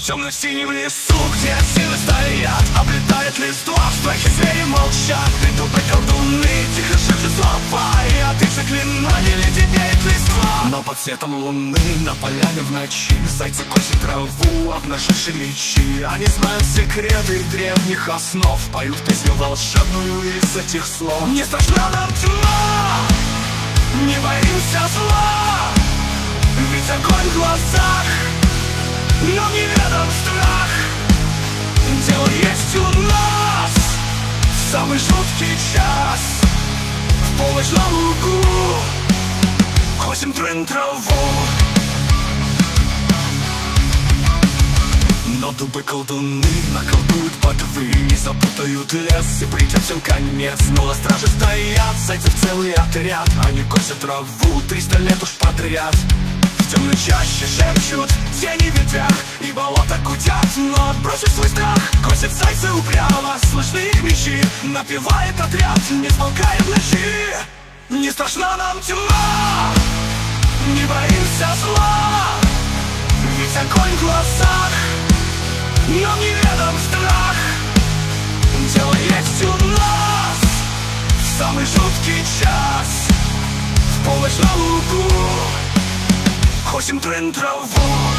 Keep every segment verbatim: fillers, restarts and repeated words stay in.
темно-синем лесу, где осины стоят, облетает листва, в страхе звери молчат. Придумай колдуны, тихо шепчут слова, и от их заклинаний леденеет листва. Но под светом луны на поляне в ночи зайцы косят траву, обнажившие мечи. Они знают секреты древних основ, поют песню волшебную из этих слов. Не страшна нам тьма, не боимся зла, ведь огонь в глазах, но неведом страх. Дело есть у нас в самый жуткий час. В полночь на лугу косим трын траву. Но дубы-колдуны наколдуют ботвы и запутают лес, и придет всем конец. Но на страже стоят зайцев целый отряд, они косят траву триста лет уж подряд. В темной чаще шепчут тени в ветвях, и болота гудят, но отбросив свой страх, косят зайцы упрямо, слышны их мечи. Напевает отряд, не смолкая в ночи. Не страшна нам тьма, не боимся зла, ведь огонь в глазах, но неведом страх. Дело есть у нас в самый жуткий час. В полночь на лугу косим трын траву.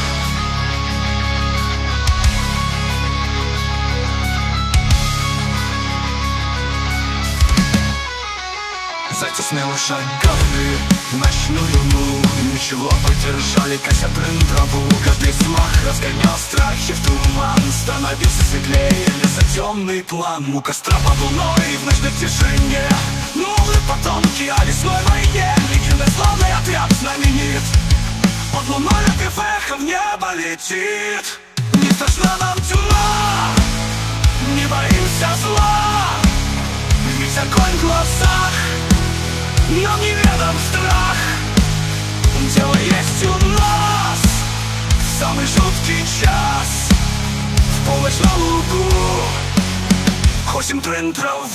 Зайцы смело шагали в ночную луну, ничего поддержали, кося трын траву. Каждый взмах разгонял страхи в туман, становился светлее леса темный план. У костра под луной в ночной тишине новые потомки о лесной войне. Легенда славный отряд знаменит, под луной напев эхо в небо летит. Не страшна нам тьма, не боимся зла, ведь огонь в глазах, но неведом страх. Дело есть у нас в самый жуткий час. В полночь на лугу косим трын траву.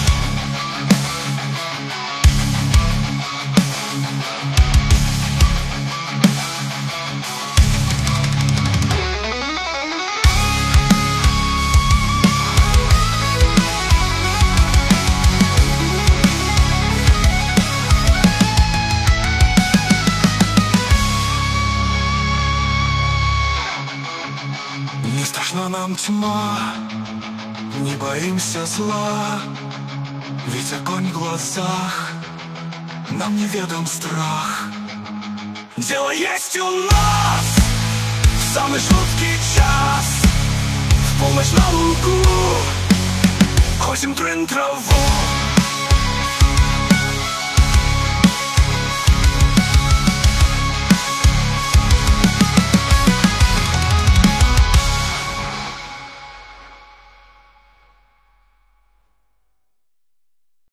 Не страшна нам тьма, не боимся зла, ведь огонь в глазах, нам неведом страх. Дело есть у нас в самый жуткий час. В полночь на лугу косим трын траву.